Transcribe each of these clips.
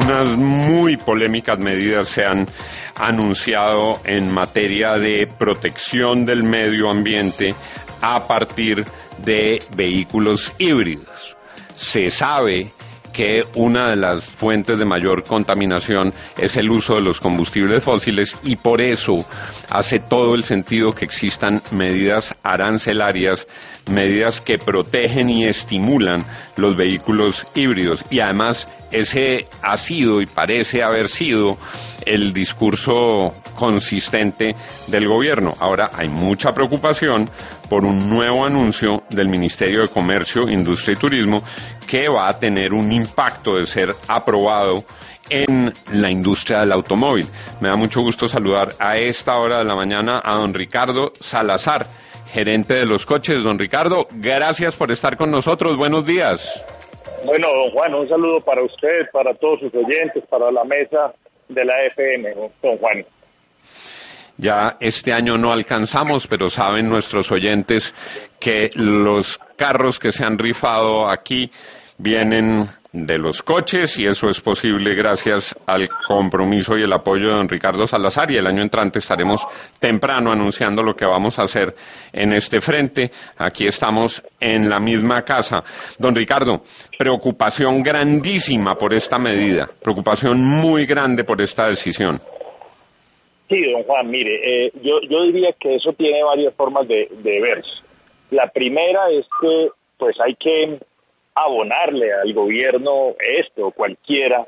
unas muy polémicas medidas se han anunciado en materia de protección del medio ambiente a partir de vehículos híbridos. Se sabe que una de las fuentes de mayor contaminación es el uso de los combustibles fósiles y por eso hace todo el sentido que existan medidas arancelarias, medidas que protegen y estimulan los vehículos híbridos. Y además ese ha sido y parece haber sido el discurso consistente del gobierno. Ahora hay mucha preocupación por un nuevo anuncio del Ministerio de Comercio, Industria y Turismo que va a tener un impacto de ser aprobado en la industria del automóvil. Me da mucho gusto saludar a esta hora de la mañana a don Ricardo Salazar, gerente de los coches. Don Ricardo, gracias por estar con nosotros. Buenos días. Bueno, don Juan, un saludo para usted, para todos sus oyentes, para la mesa de la FM, don Juan. Ya este año no alcanzamos, pero saben nuestros oyentes que los carros que se han rifado aquí vienen de los coches y eso es posible gracias al compromiso y el apoyo de don Ricardo Salazar, y el año entrante estaremos temprano anunciando lo que vamos a hacer en este frente. Aquí estamos en la misma casa. Don Ricardo, preocupación grandísima por esta medida, preocupación muy grande por esta decisión. Sí, don Juan, mire, yo diría que eso tiene varias formas de verse. La primera es que pues hay que abonarle al gobierno cualquiera,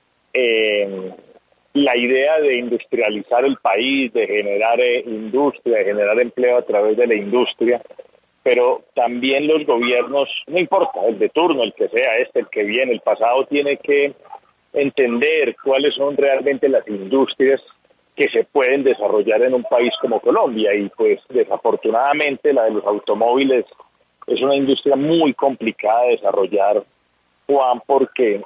la idea de industrializar el país, de generar industria, de generar empleo a través de la industria, pero también los gobiernos, no importa, el de turno, el que sea el que viene, el pasado, tiene que entender cuáles son realmente las industrias que se pueden desarrollar en un país como Colombia, y pues desafortunadamente la de los automóviles es una industria muy complicada de desarrollar, Juan, porque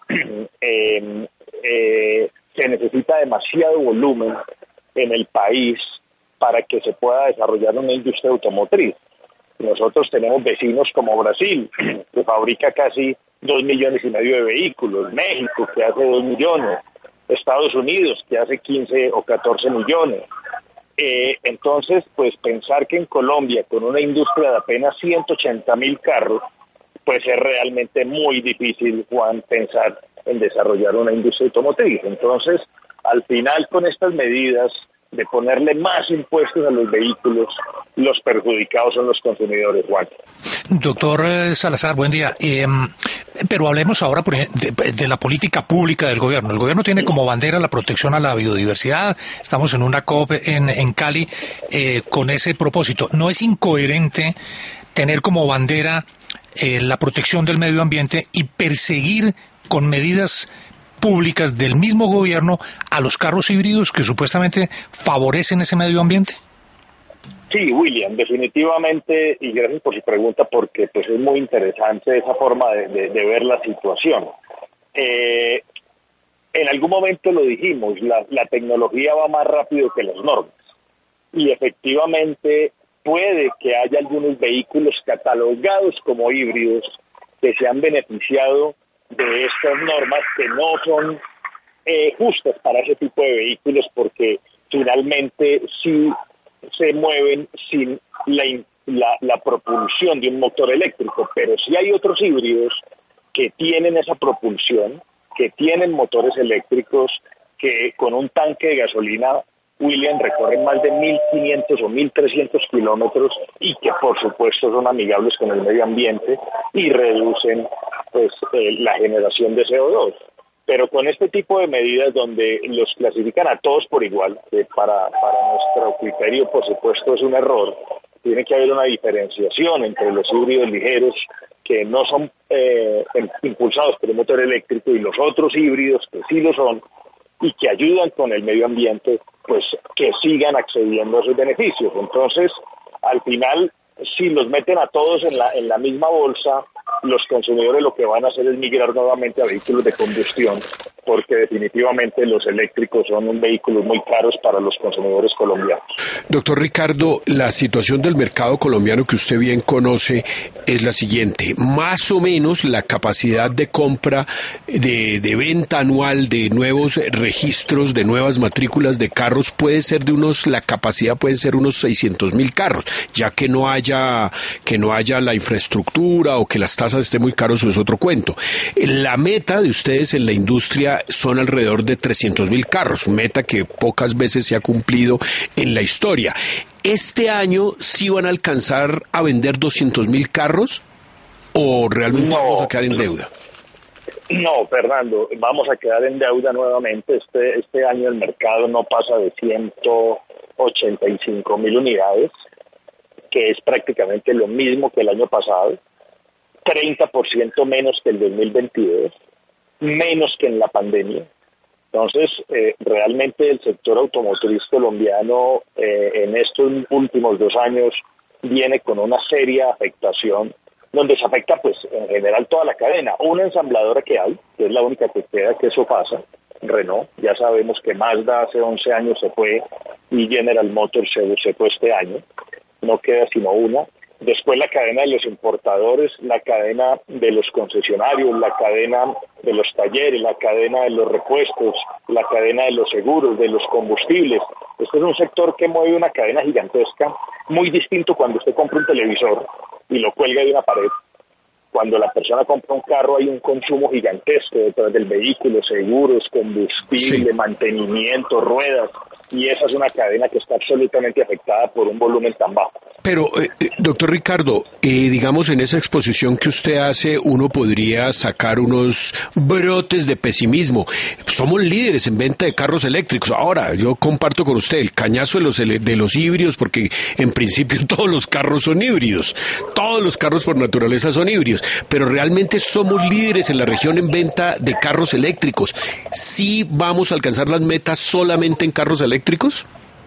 se necesita demasiado volumen en el país para que se pueda desarrollar una industria automotriz. Nosotros tenemos vecinos como Brasil, que fabrica casi 2,5 millones de vehículos, México, que hace 2 millones, Estados Unidos, que hace 15 o 14 millones. Entonces, pues pensar que en Colombia, con una industria de apenas 180,000 carros, pues es realmente muy difícil, Juan, pensar en desarrollar una industria automotriz. Entonces, al final, con estas medidas de ponerle más impuestos a los vehículos, los perjudicados son los consumidores, Juan. Doctor Salazar, buen día. Pero hablemos ahora de la política pública del gobierno. El gobierno tiene como bandera la protección a la biodiversidad. Estamos en una COP en Cali con ese propósito. ¿No es incoherente tener como bandera la protección del medio ambiente y perseguir con medidas públicas del mismo gobierno a los carros híbridos que supuestamente favorecen ese medio ambiente? Sí, William, definitivamente, y gracias por su pregunta, porque pues es muy interesante esa forma de ver la situación. En algún momento lo dijimos, la tecnología va más rápido que las normas, y efectivamente puede que haya algunos vehículos catalogados como híbridos que se han beneficiado de estas normas que no son justas para ese tipo de vehículos, porque finalmente sí se mueven sin la propulsión de un motor eléctrico, pero sí hay otros híbridos que tienen esa propulsión, que tienen motores eléctricos, que con un tanque de gasolina, William, recorren más de 1.500 o 1.300 kilómetros y que por supuesto son amigables con el medio ambiente y reducen pues la generación de CO2. Pero con este tipo de medidas donde los clasifican a todos por igual, que para nuestro criterio por supuesto es un error, tiene que haber una diferenciación entre los híbridos ligeros que no son impulsados por el motor eléctrico y los otros híbridos que sí lo son y que ayudan con el medio ambiente, pues que sigan accediendo a esos beneficios. Entonces, al final, si los meten a todos en la misma bolsa, los consumidores lo que van a hacer es migrar nuevamente a vehículos de combustión, porque definitivamente los eléctricos son vehículos muy caros para los consumidores colombianos. Doctor Ricardo, la situación del mercado colombiano que usted bien conoce es la siguiente. Más o menos la capacidad de compra, de venta anual de nuevos registros, de nuevas matrículas de carros la capacidad puede ser unos 600.000 carros, ya que no haya la infraestructura o que las tasas estén muy caros, eso es otro cuento. La meta de ustedes en la industria son alrededor de 300.000 carros, meta que pocas veces se ha cumplido en la historia. ¿Este año sí van a alcanzar a vender 200.000 carros o realmente vamos a quedar en deuda? No, Fernando, vamos a quedar en deuda nuevamente. Este año el mercado no pasa de 185.000 unidades, que es prácticamente lo mismo que el año pasado, 30% menos que el 2022, menos que en la pandemia. Entonces, realmente el sector automotriz colombiano en estos últimos 2 años viene con una seria afectación, donde se afecta pues en general toda la cadena. Una ensambladora que hay, que es la única que queda que eso pasa, Renault, ya sabemos que Mazda hace 11 años se fue y General Motors se fue este año, no queda sino una. Después la cadena de los importadores, la cadena de los concesionarios, la cadena de los talleres, la cadena de los repuestos, la cadena de los seguros, de los combustibles. Este es un sector que mueve una cadena gigantesca, muy distinto cuando usted compra un televisor y lo cuelga de una pared. Cuando la persona compra un carro hay un consumo gigantesco detrás del vehículo, seguros, combustible, mantenimiento, ruedas, y esa es una cadena que está absolutamente afectada por un volumen tan bajo. Pero, doctor Ricardo, digamos en esa exposición que usted hace, uno podría sacar unos brotes de pesimismo. Somos líderes en venta de carros eléctricos. Ahora, yo comparto con usted el cañazo de los híbridos, porque en principio todos los carros son híbridos. Todos los carros por naturaleza son híbridos. Pero realmente somos líderes en la región en venta de carros eléctricos. ¿Sí vamos a alcanzar las metas solamente en carros eléctricos?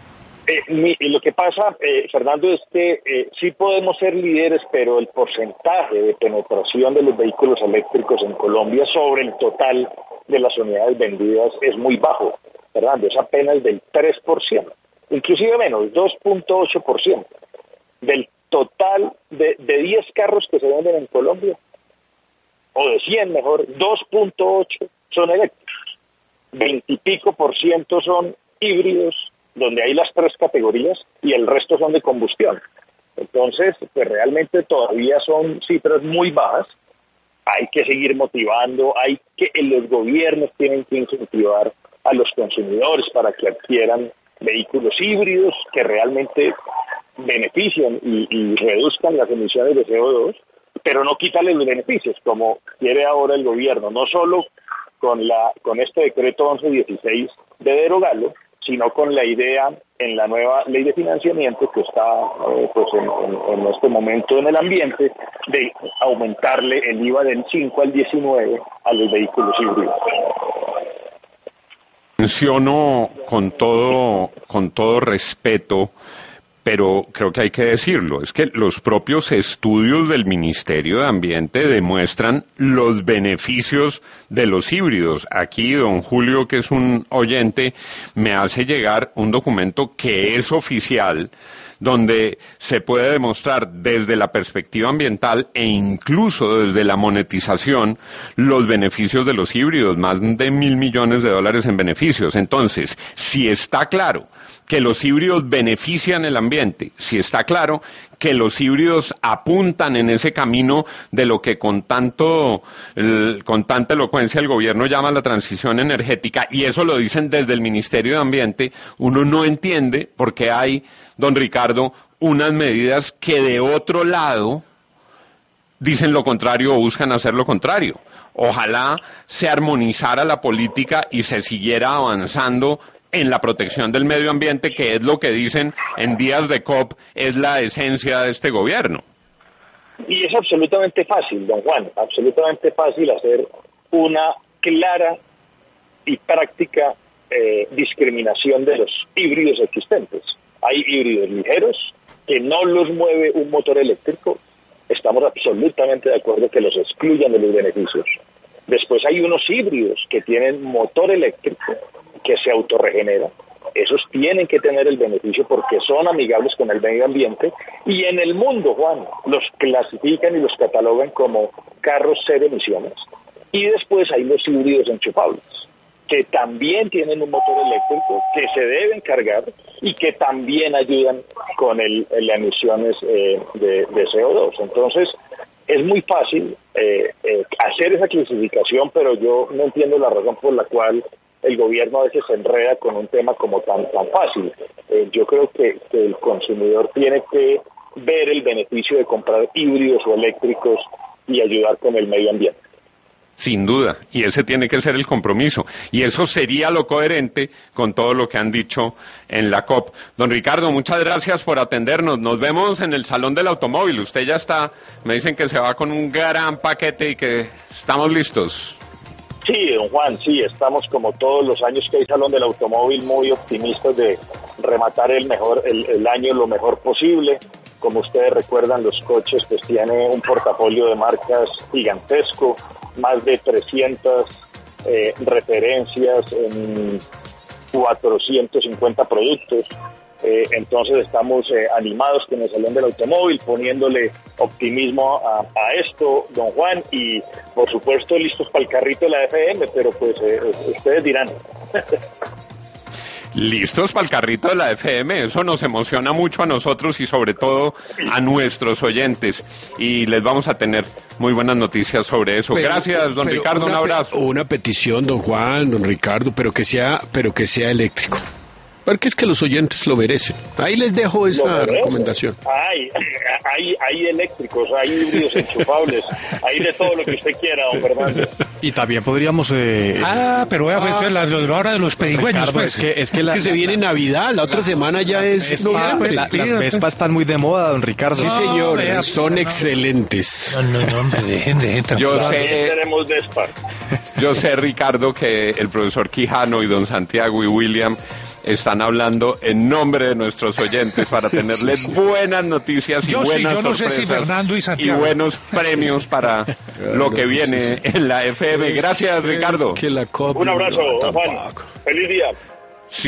Lo que pasa, Fernando, es que sí podemos ser líderes, pero el porcentaje de penetración de los vehículos eléctricos en Colombia sobre el total de las unidades vendidas es muy bajo, Fernando, es apenas del 3%, inclusive menos, 2.8%. Del total de 10 carros que se venden en Colombia, o de 100 mejor, 2.8 son eléctricos, 20 y pico % son híbridos, donde hay las 3 categorías, y el resto son de combustión. Entonces, pues realmente todavía son cifras muy bajas. Hay que seguir motivando, los gobiernos tienen que incentivar a los consumidores para que adquieran vehículos híbridos que realmente benefician y reduzcan las emisiones de CO2, pero no quitarles los beneficios, como quiere ahora el gobierno, no solo con este decreto 1116 de derogarlo, sino con la idea en la nueva ley de financiamiento que está en este momento en el ambiente, de aumentarle el IVA del 5 al 19 a los vehículos híbridos. Menciono con todo respeto, pero creo que hay que decirlo, es que los propios estudios del Ministerio de Ambiente demuestran los beneficios de los híbridos. Aquí don Julio, que es un oyente, me hace llegar un documento que es oficial, donde se puede demostrar desde la perspectiva ambiental e incluso desde la monetización los beneficios de los híbridos, más de $1.000 millones en beneficios. Entonces, si está claro que los híbridos benefician el ambiente, si está claro que los híbridos apuntan en ese camino de lo que con tanta elocuencia el gobierno llama la transición energética, y eso lo dicen desde el Ministerio de Ambiente, uno no entiende por qué hay, don Ricardo, unas medidas que de otro lado dicen lo contrario o buscan hacer lo contrario. Ojalá se armonizara la política y se siguiera avanzando en la protección del medio ambiente, que es lo que dicen en días de COP, es la esencia de este gobierno. Y es absolutamente fácil, don Juan, absolutamente fácil hacer una clara y práctica discriminación de los híbridos existentes. Hay híbridos ligeros que no los mueve un motor eléctrico, estamos absolutamente de acuerdo que los excluyan de los beneficios. Después hay unos híbridos que tienen motor eléctrico que se autorregenera. esos tienen que tener el beneficio porque son amigables con el medio ambiente, y en el mundo, Juan, los clasifican y los catalogan como carros cero emisiones. Y después hay los híbridos enchufables, que también tienen un motor eléctrico, que se deben cargar y que también ayudan con las emisiones de CO2. Entonces, es muy fácil hacer esa clasificación, pero yo no entiendo la razón por la cual el gobierno a veces se enreda con un tema como tan fácil. Yo creo que el consumidor tiene que ver el beneficio de comprar híbridos o eléctricos y ayudar con el medio ambiente. Sin duda, y ese tiene que ser el compromiso, y eso sería lo coherente con todo lo que han dicho en la COP. Don Ricardo, muchas gracias por atendernos, nos vemos en el Salón del Automóvil, usted ya está, me dicen que se va con un gran paquete y que estamos listos. Sí, don Juan, sí, estamos como todos los años que hay Salón del Automóvil muy optimistas de rematar el año lo mejor posible. Como ustedes recuerdan, los coches pues tienen un portafolio de marcas gigantesco, más de 300 referencias en 450 productos. Entonces estamos animados con el Salón del Automóvil, poniéndole optimismo a esto, don Juan, y por supuesto listos para el carrito de la FM, pero pues ustedes dirán. Listos para el carrito de la FM, eso nos emociona mucho a nosotros y sobre todo a nuestros oyentes, y les vamos a tener muy buenas noticias sobre eso. Gracias, don Ricardo, un abrazo. Una petición, don Juan, don Ricardo, pero que sea eléctrico. Porque es que los oyentes lo merecen. Ahí les dejo esa recomendación. Hay eléctricos, hay híbridos enchufables, hay de todo lo que usted quiera, don Fernando. Y también podríamos... pero ahora de los pedigüeños, pues. Es que se viene Navidad, la otra semana ya es noviembre. Las Vespas están muy de moda, don Ricardo. Sí, señor, son excelentes. No, hombre, dejen. Yo sé, Ricardo, que el profesor Quijano y don Santiago y William están hablando en nombre de nuestros oyentes para tenerles buenas noticias y buenas sorpresas y buenos premios para lo que viene en la FM. Gracias, Ricardo. Un abrazo, Juan. Feliz día.